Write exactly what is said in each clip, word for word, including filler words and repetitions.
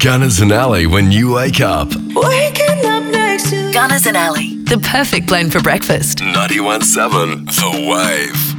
Gunners and Alley when you wake up. Waking up next to you. Gunners and Alley, the perfect blend for breakfast. ninety-one point seven The Wave.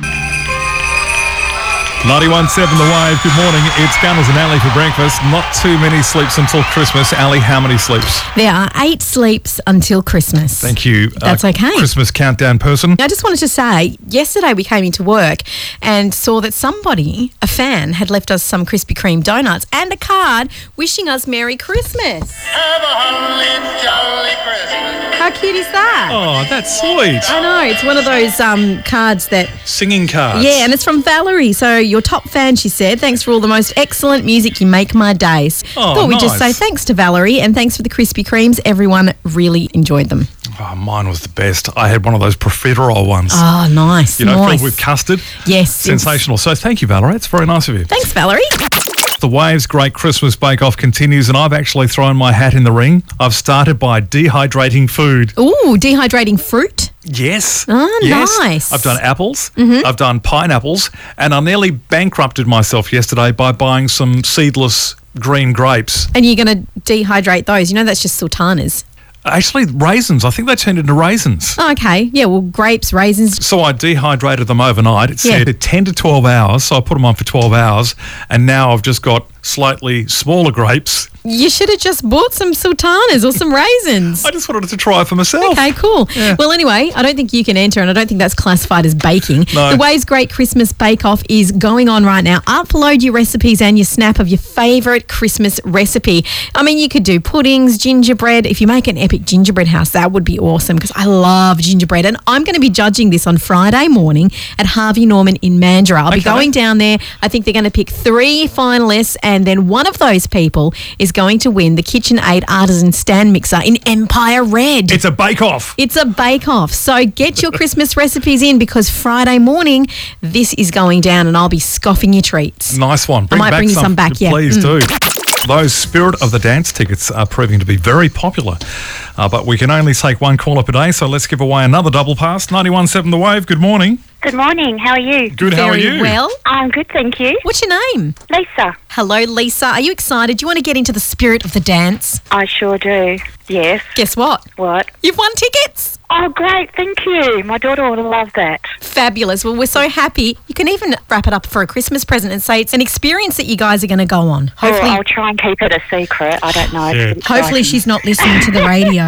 ninety-one point seven The Wave. Good morning. It's Gunners and Alley for breakfast. Not too many sleeps until Christmas. Alley, how many sleeps? There are eight sleeps until Christmas. Thank you. That's uh, okay. Christmas countdown person. I just wanted to say, yesterday we came into work and saw that somebody, a fan, had left us some Krispy Kreme donuts and a card wishing us Merry Christmas. Have a holly jolly Christmas. How cute is that? Oh, that's sweet. I know. It's one of those um, cards that... Singing cards. Yeah, and it's from Valerie. So your top fan, she said. Thanks for all the most excellent music. You make my days. Oh, Thought we'd just say nice. thanks to Valerie and thanks for the Krispy Kremes. Everyone really enjoyed them. Oh, mine was the best. I had one of those profiterole ones. Oh, nice. you know, nice. filled with custard. Yes. Sensational. So thank you, Valerie. It's very nice of you. Thanks, Valerie. The Waves Great Christmas Bake Off continues, and I've actually thrown my hat in the ring. I've started by dehydrating food. Ooh, dehydrating fruit. Yes. Oh, yes. nice. I've done apples. Mm-hmm. I've done pineapples. And I nearly bankrupted myself yesterday by buying some seedless green grapes. And you're going to dehydrate those. You know, that's just sultanas. Actually, raisins. I think they turned into raisins. Oh, okay. Yeah, well, grapes, raisins. So I dehydrated them overnight. It Yeah. said ten to twelve hours. So I put them on for twelve hours. And now I've just got slightly smaller grapes. You should have just bought some sultanas or some raisins. I just wanted to try it for myself. Okay, cool. Yeah. Well, anyway, I don't think you can enter, and I don't think that's classified as baking. No. The Waves Great Christmas Bake Off is going on right now. Upload your recipes and your snap of your favourite Christmas recipe. I mean, you could do puddings, gingerbread. If you make an epic gingerbread house, that would be awesome because I love gingerbread. And I'm going to be judging this on Friday morning at Harvey Norman in Mandurah. I'll be Okay. going down there. I think they're going to pick three finalists, and then one of those people is going to win the KitchenAid Artisan Stand Mixer in Empire Red. It's a bake-off. It's a bake-off. So get your Christmas recipes in because Friday morning, this is going down and I'll be scoffing your treats. Nice one. Bring might back bring you some back, yeah. Please Mm. do. Those Spirit of the Dance tickets are proving to be very popular. Uh, but we can only take one call up a day, so let's give away another double pass. ninety-one point seven The Wave, good morning. Good morning. How are you? Good, how are Very you? well. I'm good, thank you. What's your name? Lisa. Hello, Lisa. Are you excited? Do you want to get into the spirit of the dance? I sure do. Yes. Guess what? What? You've won tickets. Oh, great. Thank you. My daughter would love that. Fabulous. Well, we're so happy. You can even wrap it up for a Christmas present and say it's an experience that you guys are going to go on. Hopefully, Hopefully, I'll try and keep it a secret. I don't know. It's Yeah. a bit hopefully exciting. she's not listening to the radio.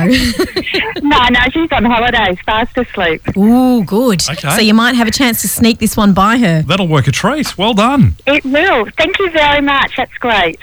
No, no, she's on holidays, fast asleep. Ooh, good. Okay. So you might have a chance to sneak this one by her. That'll work a treat. Well done. It will. Thank you very much. That's great.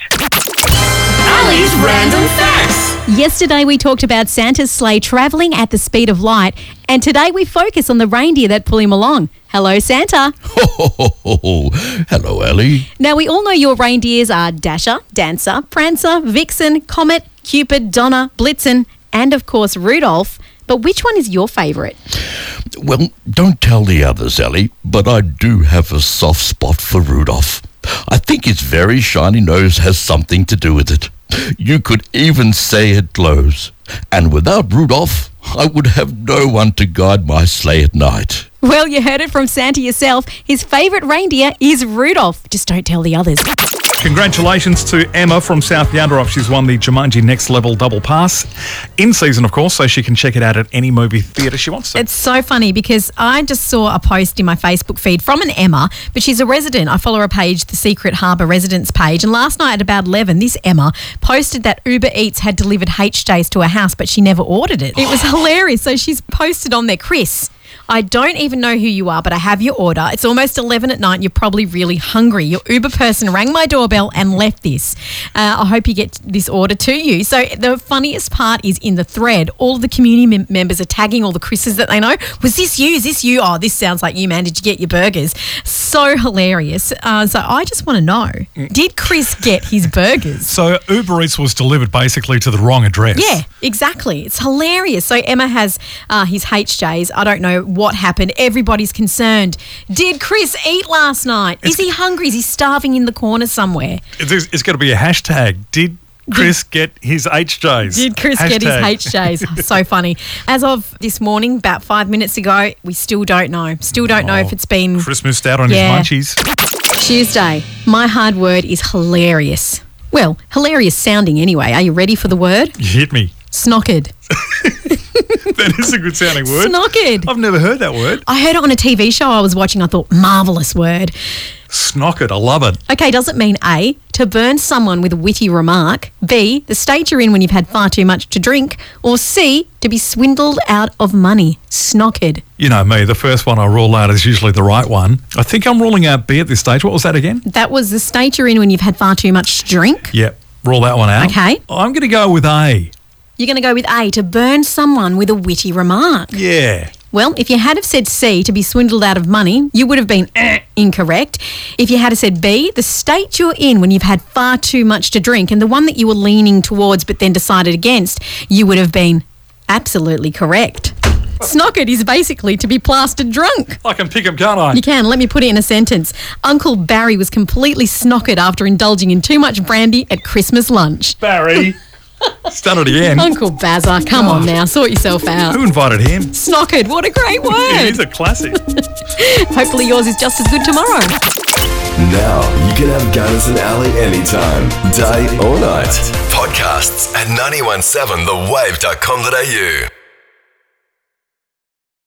Alley's Random Facts. Yesterday we talked about Santa's sleigh travelling at the speed of light, and today we focus on the reindeer that pull him along. Hello, Santa. Ho, ho, ho, ho, ho. Hello, Ellie. Now, we all know your reindeers are Dasher, Dancer, Prancer, Vixen, Comet, Cupid, Donner, Blitzen, and of course Rudolph. But which one is your favourite? Well, don't tell the others, Ellie, but I do have a soft spot for Rudolph. I think his very shiny nose has something to do with it. You could even say it glows. And without Rudolph, I would have no one to guide my sleigh at night. Well, you heard it from Santa yourself. His favourite reindeer is Rudolph. Just don't tell the others. Congratulations to Emma from South Yandara. She's won the Jumanji Next Level Double Pass. In season, of course, so she can check it out at any movie theatre she wants to. It's so funny because I just saw a post in my Facebook feed from an Emma, but she's a resident. I follow her page, the Secret Harbour Residence page. And last night at about eleven, this Emma posted that Uber Eats had delivered H Js to her house, but she never ordered it. It was hilarious. So she's posted on there, Chris, I don't even know who you are, but I have your order. It's almost eleven at night and you're probably really hungry. Your Uber person rang my doorbell and left this. Uh, I hope you get this order to you. So the funniest part is in the thread, all of the community mem- members are tagging all the Chris's that they know. Was this you? Is this you? Oh, this sounds like you, man. Did you get your burgers? So hilarious. Uh, so I just want to know, did Chris get his burgers? So Uber Eats was delivered basically to the wrong address. Yeah, exactly. It's hilarious. So Emma has uh, his H Js. I don't know what happened. Everybody's concerned. Did Chris eat last night? Is he hungry? Is he starving in the corner somewhere? It's, it's got to be a hashtag. Did Chris get his H Js? Did Chris Hashtag. get his H Js? So funny. As of this morning, about five minutes ago, we still don't know. Still don't know Oh, if it's been Chris missed out on Yeah. his munchies. Tuesday. My hard word is hilarious. Well, hilarious sounding anyway. Are you ready for the word? You hit me. Snockered. That is a good sounding word. Snockered. I've never heard that word. I heard it on a T V show I was watching. I thought, marvellous word. Snockered. I love it. Okay, does it mean A, to burn someone with a witty remark, B, the state you're in when you've had far too much to drink, or C, to be swindled out of money? Snockered. You know me, the first one I rule out is usually the right one. I think I'm ruling out B at this stage. What was that again? That was the state you're in when you've had far too much to drink. Yep, rule that one out. Okay. I'm going to go with A. You're going to go with A, to burn someone with a witty remark. Yeah. Well, if you had have said C, to be swindled out of money, you would have been eh, incorrect. If you had have said B, the state you're in when you've had far too much to drink, and the one that you were leaning towards but then decided against, you would have been absolutely correct. Snockered is basically to be plastered drunk. I can pick 'em, can't I? You can. Let me put it in a sentence. Uncle Barry was completely snockered after indulging in too much brandy at Christmas lunch. Barry. It's done it again. Uncle Bazza, come on now, sort yourself out. Who invited him? Snockered, what a great It word. is a classic. Hopefully yours is just as good tomorrow. Now you can have Gunners and Ali anytime, day or night. Podcasts at nine one seven the wave dot com dot a u.